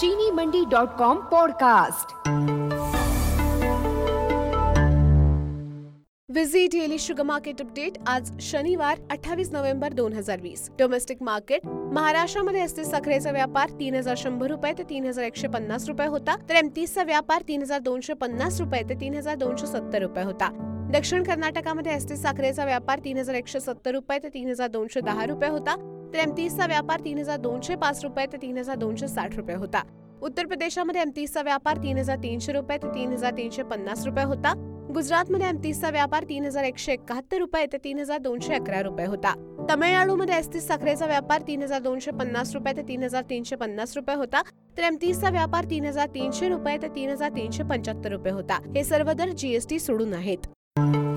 चीनीमंडी.com podcast. Visit daily sugar market update. आज शनिवार 28 November 2020। Domestic market महाराष्ट्रामध्ये एसटी साखरेचा व्यापार 3,100 रुपये ते 3,150 रुपये होता, तर एमतीचा व्यापार 3,250 रुपये ते 3,270 रुपये होता। दक्षिण कर्नाटकामध्ये एसटी साखरेचा व्यापार 3,170 रुपये ते 3,210 रुपये होता, तर एमतीचा व्यापार 3,205 रुपये ते 3,260 रुपये होता। उत्तर प्रदेशामध्ये एमतीचा व्यापार 3,300 रुपये ते 3,350 रुपये होता। गुजरातमध्ये एमतीचा व्यापार 3,171 रुपये ते 3,211 रुपये होता। तमिळनाडूमध्ये एसटी साखरेचा व्यापार 3,250 रुपये ते 3,350 रुपये होता, तर एमतीचा व्यापार 3,300 रुपये ते 3,375 रुपये होता। हे सर्व दर जीएसटी सोडून आहेत।